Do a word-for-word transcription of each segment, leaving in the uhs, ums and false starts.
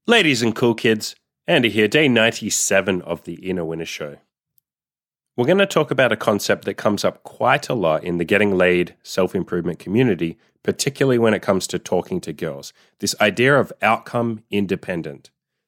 Ladies and cool kids, Andy here, day ninety-seven of the Inner Winner Show. We're going to talk about a concept that comes up quite a lot in the getting laid self-improvement community, particularly when it comes to talking to girls. This idea of outcome independent.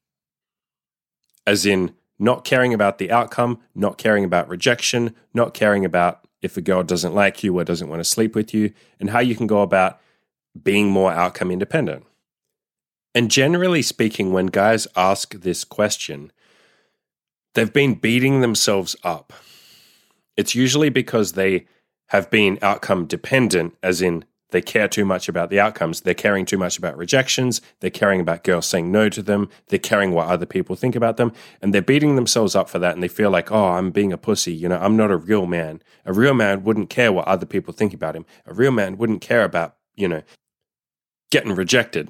As in, not caring about the outcome, not caring about rejection, not caring about if a girl doesn't like you or doesn't want to sleep with you, and how you can go about being more outcome independent. And generally speaking, when guys ask this question, they've been beating themselves up. It's usually because they have been outcome dependent, as in they care too much about the outcomes. They're caring too much about rejections. They're caring about girls saying no to them. They're caring what other people think about them. And they're beating themselves up for that. And they feel like, oh, I'm being a pussy. You know, I'm not a real man. A real man wouldn't care what other people think about him. A real man wouldn't care about, you know, getting rejected.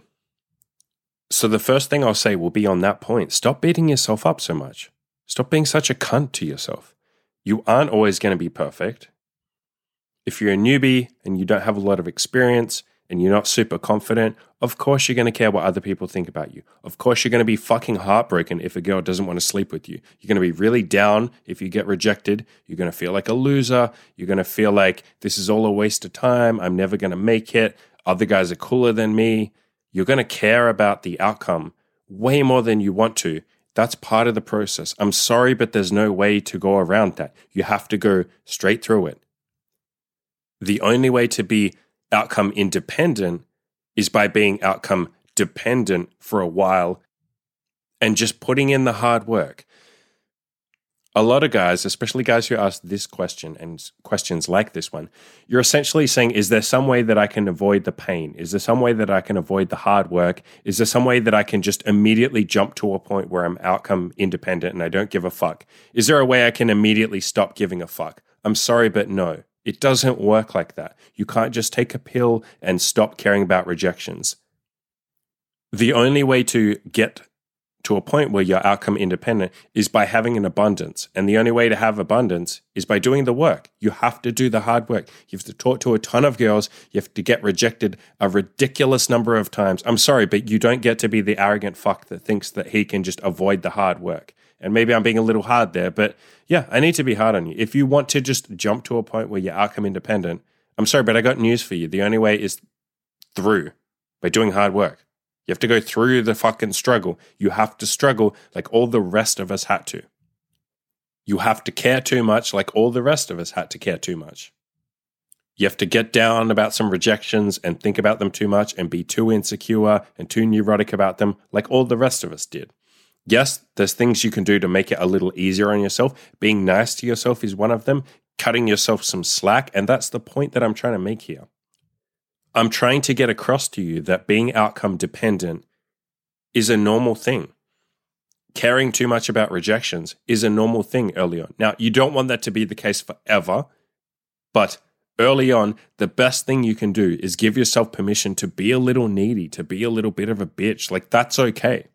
So the first thing I'll say will be on that point. Stop beating yourself up so much. Stop being such a cunt to yourself. You aren't always going to be perfect. If you're a newbie and you don't have a lot of experience and you're not super confident, of course you're going to care what other people think about you. Of course you're going to be fucking heartbroken if a girl doesn't want to sleep with you. You're going to be really down if you get rejected. You're going to feel like a loser. You're going to feel like this is all a waste of time. I'm never going to make it. Other guys are cooler than me. You're going to care about the outcome way more than you want to. That's part of the process. I'm sorry, but there's no way to go around that. You have to go straight through it. The only way to be outcome independent is by being outcome dependent for a while and just putting in the hard work. A lot of guys, especially guys who ask this question and questions like this one, you're essentially saying, is there some way that I can avoid the pain? Is there some way that I can avoid the hard work? Is there some way that I can just immediately jump to a point where I'm outcome independent and I don't give a fuck? Is there a way I can immediately stop giving a fuck? I'm sorry, but no. It doesn't work like that. You can't just take a pill and stop caring about rejections. The only way to get to a point where you're outcome independent is by having an abundance. And the only way to have abundance is by doing the work. You have to do the hard work. You have to talk to a ton of girls. You have to get rejected a ridiculous number of times. I'm sorry, but you don't get to be the arrogant fuck that thinks that he can just avoid the hard work. And maybe I'm being a little hard there, but yeah, I need to be hard on you. If you want to just jump to a point where you're outcome independent, I'm sorry, but I got news for you. The only way is through, by doing hard work. You have to go through the fucking struggle. You have to struggle like all the rest of us had to. You have to care too much like all the rest of us had to care too much. You have to get down about some rejections and think about them too much and be too insecure and too neurotic about them like all the rest of us did. Yes, there's things you can do to make it a little easier on yourself. Being nice to yourself is one of them. Cutting yourself some slack, and that's the point that I'm trying to make here. I'm trying to get across to you that being outcome dependent is a normal thing. Caring too much about rejections is a normal thing early on. Now, you don't want that to be the case forever, but early on, the best thing you can do is give yourself permission to be a little needy, to be a little bit of a bitch. Like, that's okay.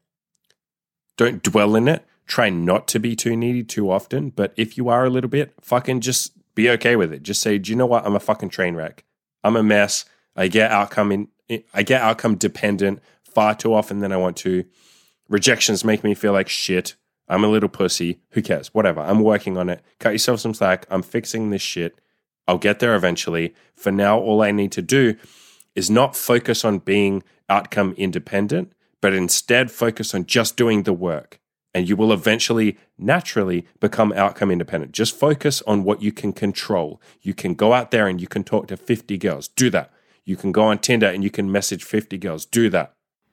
Don't dwell in it. Try not to be too needy too often, but if you are a little bit, fucking just be okay with it. Just say, do you know what? I'm a fucking train wreck. I'm a mess. I get outcome in, I get outcome dependent far too often than I want to. Rejections make me feel like shit. I'm a little pussy. Who cares? Whatever. I'm working on it. Cut yourself some slack. I'm fixing this shit. I'll get there eventually. For now, all I need to do is not focus on being outcome independent, but instead focus on just doing the work. And you will eventually, naturally become outcome independent. Just focus on what you can control. You can go out there and you can talk to fifty girls. Do that. You can go on Tinder and you can message fifty girls. Do that.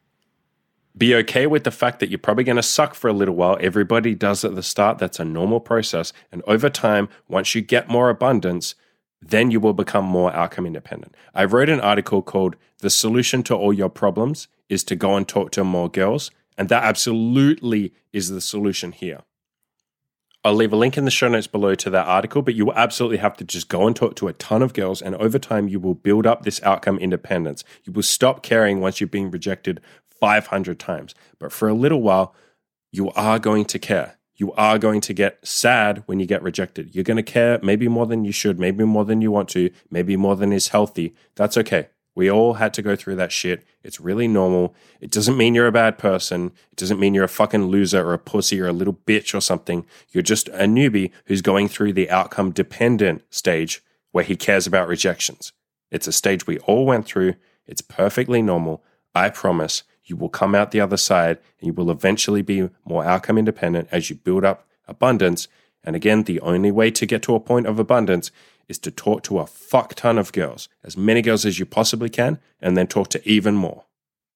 Be okay with the fact that you're probably going to suck for a little while. Everybody does at the start. That's a normal process. And over time, once you get more abundance, then you will become more outcome independent. I wrote an article called The Solution to All Your Problems is to Go and Talk to More Girls. And that absolutely is the solution here. I'll leave a link in the show notes below to that article, but you will absolutely have to just go and talk to a ton of girls, and over time you will build up this outcome independence. You will stop caring once you're being rejected five hundred times. But for a little while, you are going to care. You are going to get sad when you get rejected. You're going to care maybe more than you should, maybe more than you want to, maybe more than is healthy. That's okay. We all had to go through that shit. It's really normal. It doesn't mean you're a bad person. It doesn't mean you're a fucking loser or a pussy or a little bitch or something. You're just a newbie who's going through the outcome dependent stage where he cares about rejections. It's a stage we all went through. It's perfectly normal. I promise you will come out the other side and you will eventually be more outcome independent as you build up abundance. And again, the only way to get to a point of abundance is to talk to a fuck ton of girls, as many girls as you possibly can, and then talk to even more.